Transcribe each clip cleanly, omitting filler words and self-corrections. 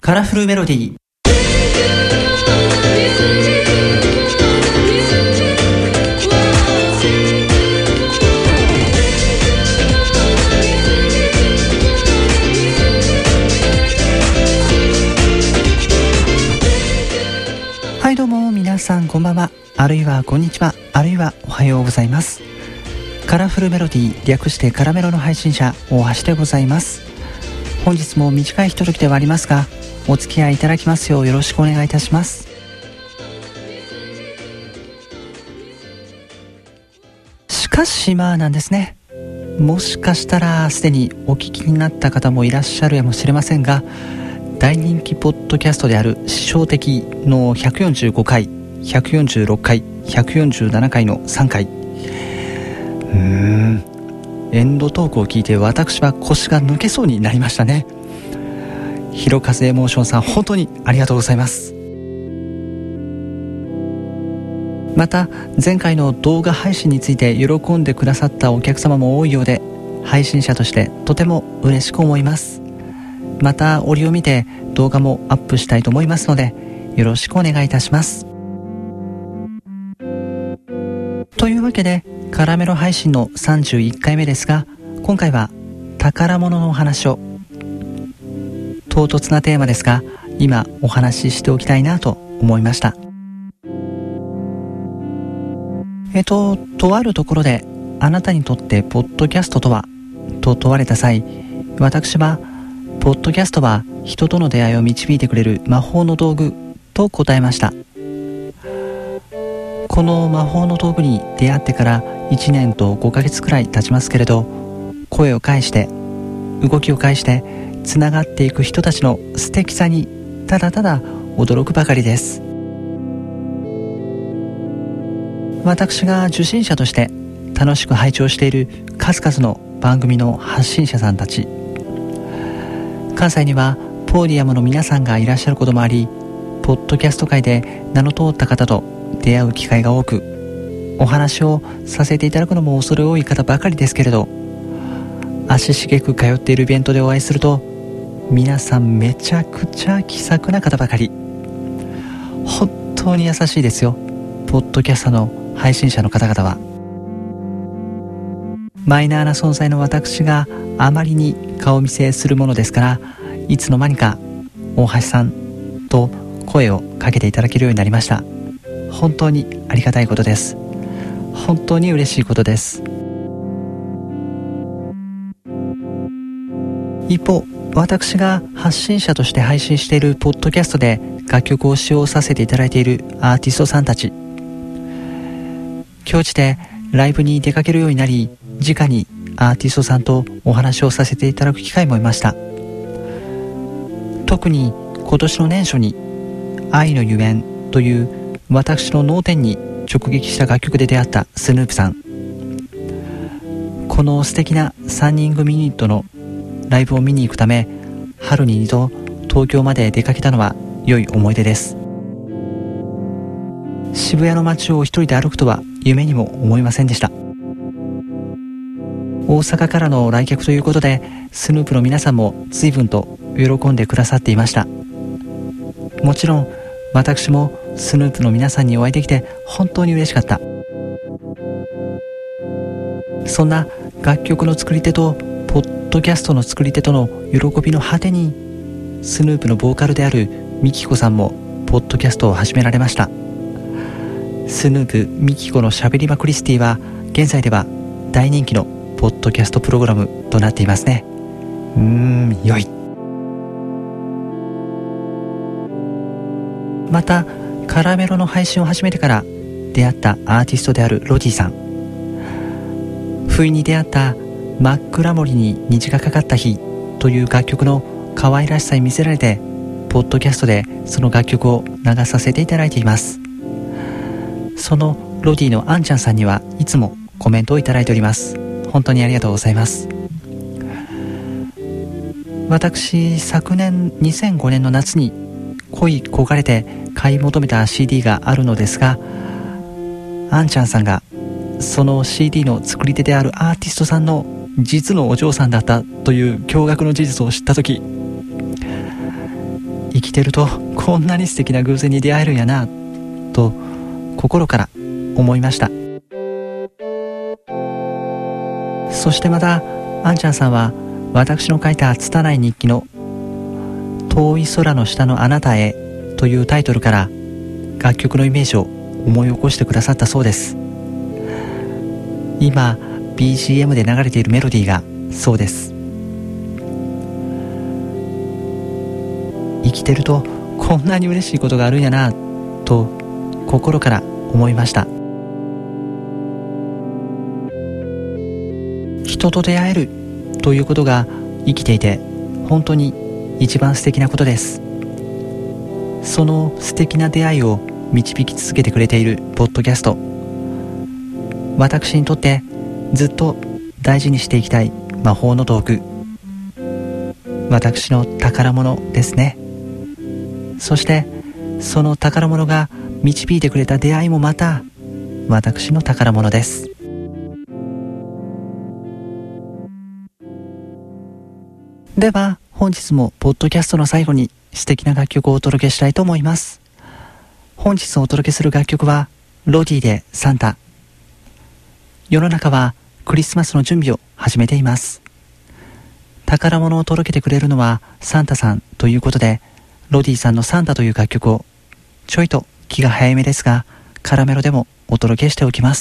カラフルメロディー。はいどうも皆さんこんばんは、あるいはこんにちは、あるいはおはようございます。カラフルメロディー、略してカラメロの配信者大橋でございます。本日も短いひとときではありますがお付き合いいただきますようよろしくお願いいたします。しかしなんですね、もしかしたらすでにお聞きになった方もいらっしゃるやもしれませんが、大人気ポッドキャストである師匠的の145回、146回、147回の3回、エンドトークを聞いて私は腰が抜けそうになりましたね。ひろかずエモーションさん、本当にありがとうございます。また前回の動画配信について喜んでくださったお客様も多いようで、配信者としてとても嬉しく思います。また折を見て動画もアップしたいと思いますのでよろしくお願いいたします。というわけでカラメロ配信の31回目ですが、今回は宝物のお話を。唐突なテーマですが今お話ししておきたいなと思いました。とあるところであなたにとってポッドキャストとはと問われた際、私はポッドキャストは人との出会いを導いてくれる魔法の道具と答えました。この魔法の道具に出会ってから1年と5ヶ月くらい経ちますけれど、声を返して動きを返してつながっていく人たちの素敵さにただただ驚くばかりです。私が受信者として楽しく拝聴している数々の番組の発信者さんたち、関西にはポーディアムの皆さんがいらっしゃることもあり、ポッドキャスト界で名の通った方と出会う機会が多く、お話をさせていただくのも恐れ多い方ばかりですけれど、足しげく通っているイベントでお会いすると皆さんめちゃくちゃ気さくな方ばかり。本当に優しいですよ、ポッドキャストの配信者の方々は。マイナーな存在の私があまりに顔見せするものですから、いつの間にか大橋さんと声をかけていただけるようになりました。本当にありがたいことです。本当に嬉しいことです。一方、私が発信者として配信しているポッドキャストで楽曲を使用させていただいているアーティストさんたち、今日時でライブに出かけるようになり、直にアーティストさんとお話をさせていただく機会もいました。特に今年の年初に愛のゆえんという私の脳天に直撃した楽曲で出会ったスヌープさん、この素敵な3人組ユニットのライブを見に行くため春に2度東京まで出かけたのは良い思い出です。渋谷の街を一人で歩くとは夢にも思いませんでした。大阪からの来客ということでスヌープの皆さんも随分と喜んでくださっていました。もちろん私もスヌープの皆さんにお会いできて本当に嬉しかった。そんな楽曲の作り手とポッドキャストの作り手との喜びの果てに、スヌープのボーカルであるミキコさんもポッドキャストを始められました。スヌープミキコのしゃべりまクリスティは現在では大人気のポッドキャストプログラムとなっていますね。良い。またカラメロの配信を始めてから出会ったアーティストであるロディさん、不意に出会った真っ暗森に虹がかかった日という楽曲の可愛らしさに見せられて、ポッドキャストでその楽曲を流させていただいています。そのロディのあんちゃんさんにはいつもコメントをいただいております。本当にありがとうございます。私昨年2005年の夏に恋焦がれて買い求めた CD があるのですが、あんちゃんさんがその CD の作り手であるアーティストさんの実のお嬢さんだったという驚愕の事実を知ったとき、いきてるとこんなに素敵な偶然に出会えるんやなと心から思いました。そしてまたあんちゃんさんは私の書いた拙い日記の遠い空の下のあなたへというタイトルから楽曲のイメージを思い起こしてくださったそうです。今 BGM で流れているメロディーがそうです。生きてるとこんなに嬉しいことがあるんやなと心から思いました。人と出会えるということが生きていて本当に一番素敵なことです。その素敵な出会いを導き続けてくれているポッドキャスト、私にとってずっと大事にしていきたい魔法の道具、私の宝物ですね。そしてその宝物が導いてくれた出会いもまた私の宝物です。では本日もポッドキャストの最後に素敵な楽曲をお届けしたいと思います。本日お届けする楽曲はロディでサンタ。世の中はクリスマスの準備を始めています。宝物を届けてくれるのはサンタさんということで、ロディさんのサンタという楽曲をちょいと気が早めですがカラメロでもお届けしておきます。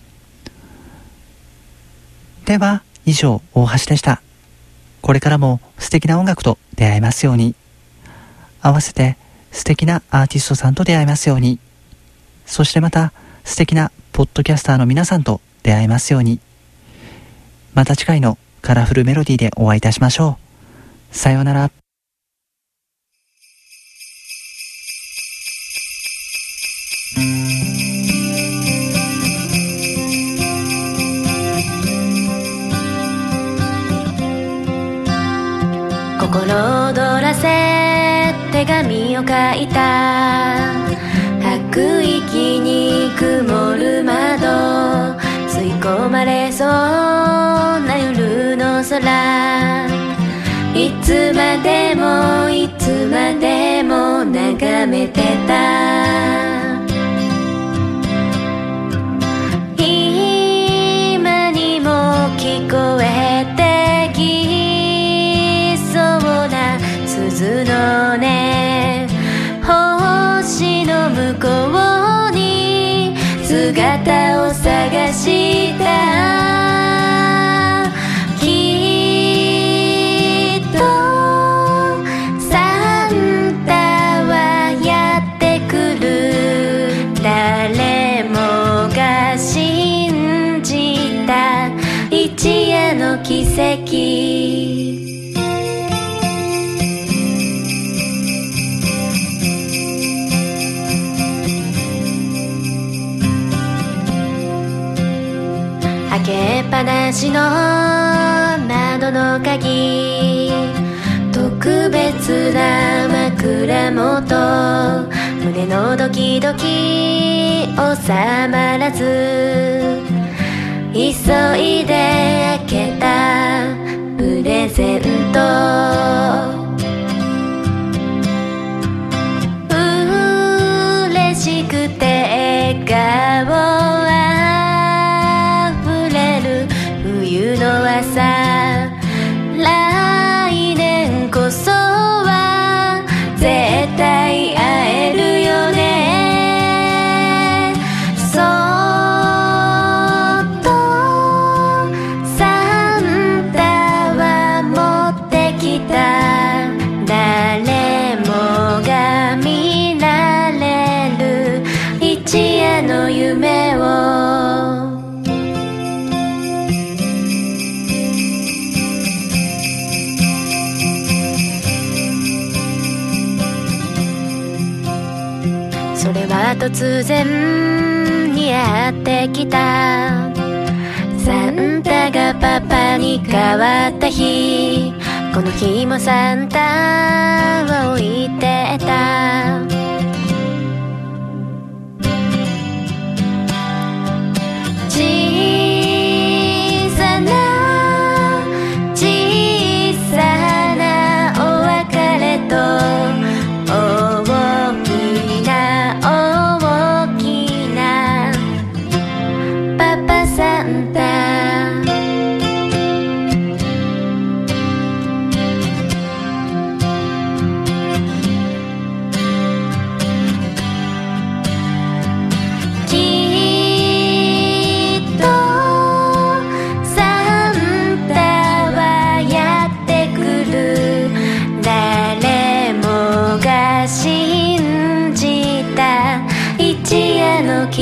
では以上、大橋でした。これからも素敵な音楽と出会えますように、合わせて素敵なアーティストさんと出会えますように、そしてまた素敵なポッドキャスターの皆さんと出会えますように。また次回のカラフルメロディーでお会いいたしましょう。さようなら。 心躍らせ手紙を書いた、吐く息に曇る窓、吸い込まれそうな夜の空、いつまでもいつまでも眺めてた。今にも聞こえてきそうな鈴の音、星の向こうに姿を探した。きっとサンタはやってくる。誰もが信じた一夜の奇跡。開けっぱなしの窓の鍵、特別な枕元、胸のドキドキ収まらず、急いで開けたプレゼント。嬉しくて笑顔冬の朝、来年こそは絶対会えるよね。そっとサンタは持ってきた。誰もが見られる一夜の夢を。それは突然にやってきた。サンタがパパに変わった日、この日もサンタは置いてた。小さな小さなお別れと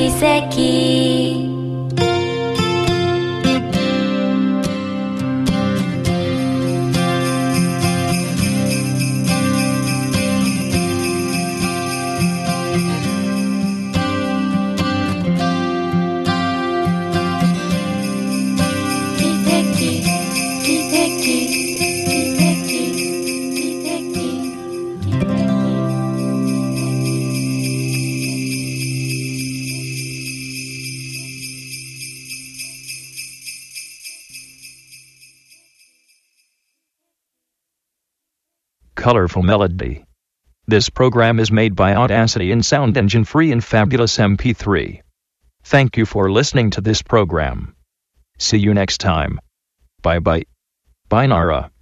奇跡 Colorful melody. This program is made by Audacity and Sound Engine Free and Fabulous MP3. Thank you for listening to this program. See you next time. Bye bye. Bye Nara.